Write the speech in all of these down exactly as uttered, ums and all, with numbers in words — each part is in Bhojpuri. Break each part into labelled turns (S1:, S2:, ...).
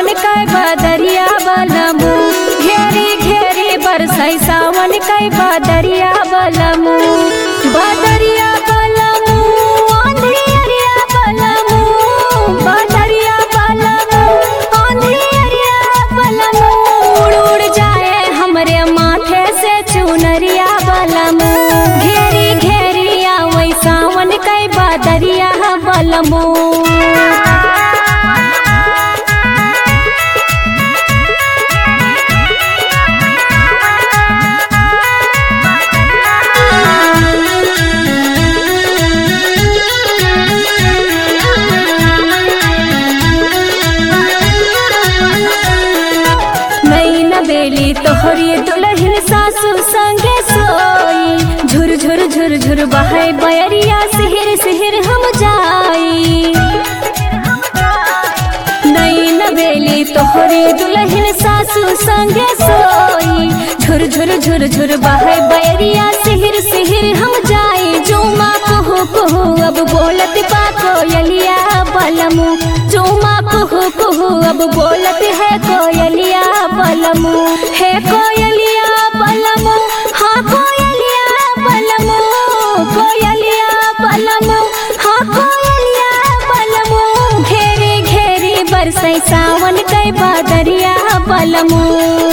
S1: सावन कै बदरिया बलमु घेरी घेरी बरसै सावन कै बदरिया बलमु बदरिया बलमु आंधिया बलमु बदरिया बलमु आंधिया बलमु उड़ उड़ जाए हमरे माथे से चुनरिया बलमु घेरी घेरी आवै सावन कै बदरिया बलमु। बेली तोहरी दुल्हन सासु संगे सोई झुर झुर झुर झुर बहे बयरिया सिहिर सिहिर हम जाई नई नबेली तोहरी दुल्हन सासु संगे सोई झुर झुर झुर झुर बहे बयरिया सिहिर सिहिर हम जाई जुमा कुहू कुहू अब बोलत बा कोयलिया बलमु जुमा कुहू कुहू अब बोलत है कोयलिया बलमु हे कोयलिया बलमु हाँ कोयलिया बलमु कोयलिया बलमु हाँ कोयलिया बलमु घेरी घेरी बरसै सावन कै बदरिया बलमु।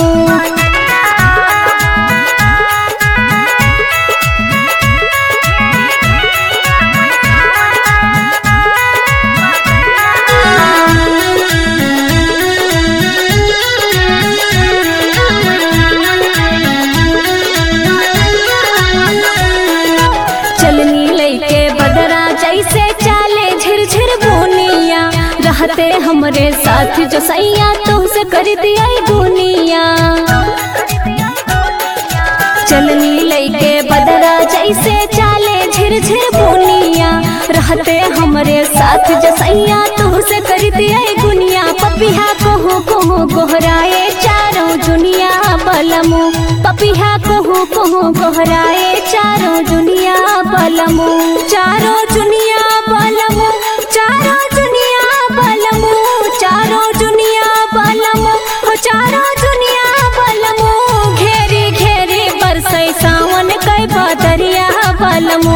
S1: जैसे चाले झिरझिर बुनिया रहते हमरे साथ जो सैया तुझसे कर दिया बुनिया चलनी लैके बदरा जैसे चाले झिरझिर बुनिया रहते हमरे साथ जो सैया तुझसे कर दिया गुनिया पपिहा कोहू कोहू गोहराए चारों दुनिया बलमु पपिहा कोहू कोहू गोहराए चारों दुनिया बलमु चारों दुनिया बलमु चारों दुनिया बलमु चारों दुनिया बलमु हो चारों दुनिया बलमु घेरी घेरी बरसै सावन कै बदरिया बलमु।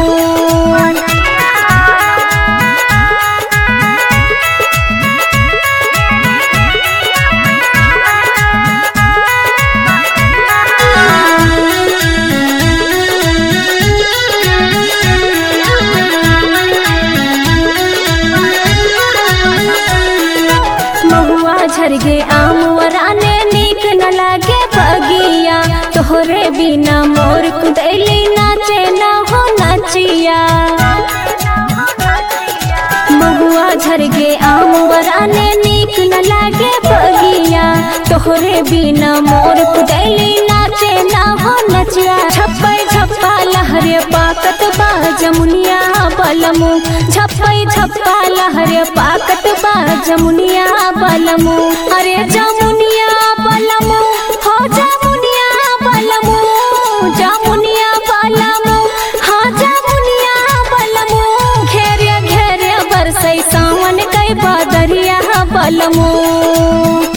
S1: झरगे आम वराने नीक न लागे बगिया तोहरे बिना मोर कुदैली नाचे न हो नाचिया महुआ झरगे आम वराने नीक न लागे बगिया तोहरे बिना मोर कुदैली नाचे न हो नचिया छप्पै छप्पा लहरे पाकत बा जमुनिया बलमु छप्पै छप्पा लहरे पाकत बा जमुनिया बलमु अरे जमुनिया बलमु हो जमुनिया बलमु जमुनिया बलमु हाँ जमुनिया बलमु घेरे घेरे बरसै सावन कै बदरिया बलमु।